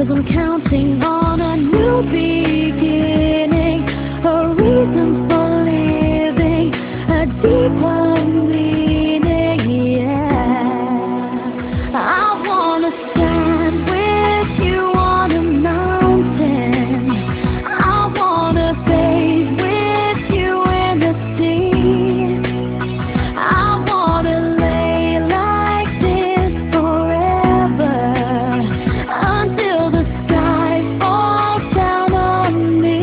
'cause I'm counting on a new beginning, a reason for living, a deeper meaning, yeah. I wanna stand with you on a mountain, I wanna bathe with you in the sea, I wanna lay like this forever, until the sky falls down on me.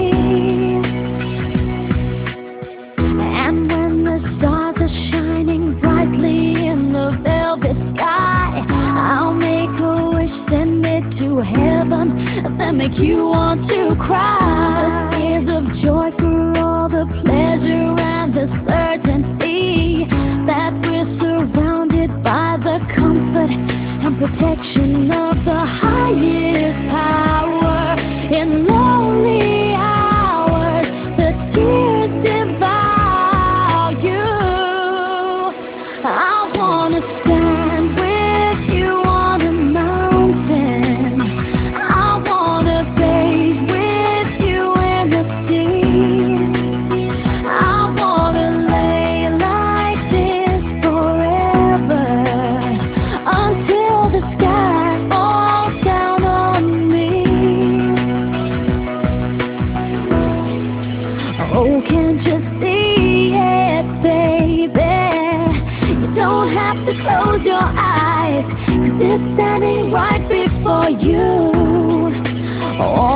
And when the stars are shining brightly in the velvet sky, I'll make a wish, send it to heaven, that make you want to cry. Tears of joy for all the pleasure and the certainty that we're surrounded by the comfort and protection of the highest power. In lonely hours, the tears devour you. I wanna stand with you on a mountain, I wanna bathe with you in the sea, I wanna lay like this forever, until the sky falls down on me. Oh, can't you see it, baby? You don't have to close your eyes, 'cause it's standing right before you. Oh,